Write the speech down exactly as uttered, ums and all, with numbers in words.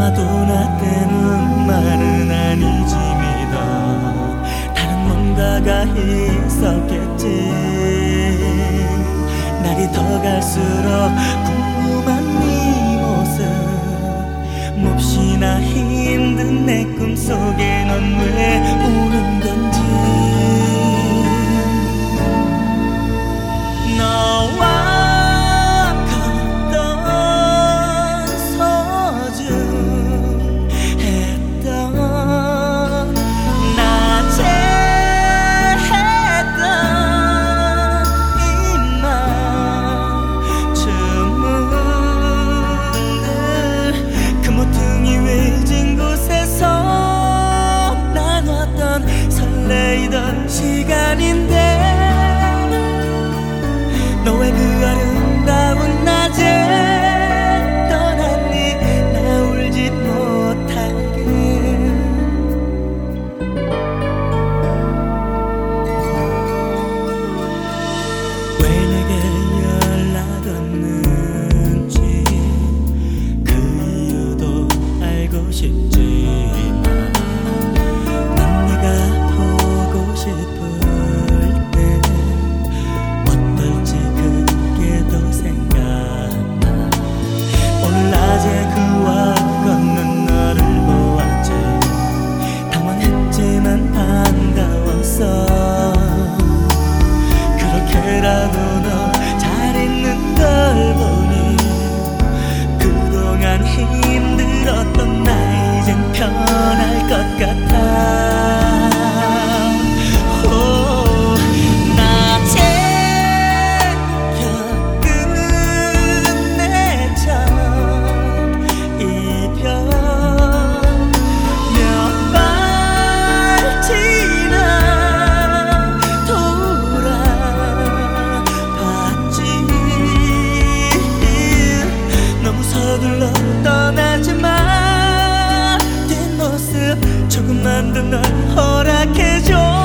아마도 나 때문 말은 아니지미다. 다른 뭔가가 있었겠지. 날이 더 갈수록 궁금한 네 모습, 몹시나 힘든 내 꿈속에 넌 왜 오는 건지. 너와 걷던 소중했던 낮에 했던 이말 주문들, 그 모퉁이 외진 곳에서 나눴던 설레이던 시간인데, 너의 그 아름다운 낮에 떠났니 나 울지 못하게. 왜 내게 연락 없는지 그 이유도 알고 싶지만, 난 네가 보고 싶을 때 어떨지 그게 더 생각나. 오늘 낮에 그와 걷는 너를 보았지. 당황했지만 반가웠어. 그렇게라도 너 잘 있는 걸 보니 그동안 힘들었던 나 이젠 편할 것 같아. 오, 낮에 겪은 내 첫 이별 몇 발 지나 돌아봤지. 너무 서둘러 떠나지 마. 뒷모습 조금만 더 널 허락해줘.